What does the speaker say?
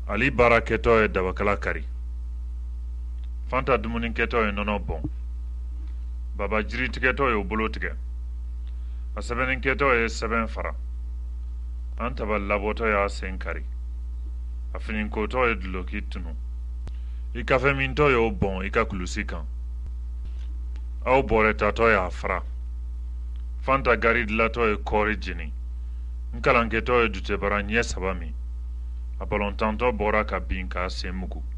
Ali baara kɛtɔ ye dabakala kari. Fanta dumuni kɛtɔ ye nɔnɔ bɔn. Baba jiri tigɛtɔ ye o bolo tigɛ. A sɛbɛnni kɛtɔ ye sɛbɛn fara. An taba labɔtɔ y'a sen kari. A finikotɔ ye duloki tunu. I kafe mintɔ ye o bɔn i ka kulusi kan. Aw bɔrɛ tatɔ y'a fara. Fanta gari dilatɔ ye kɔɔri jeni. N kalankɛtɔ ye dutebara ɲɛ 3 min. A balɔntantɔ bɔra ka bin k'a sen mugu.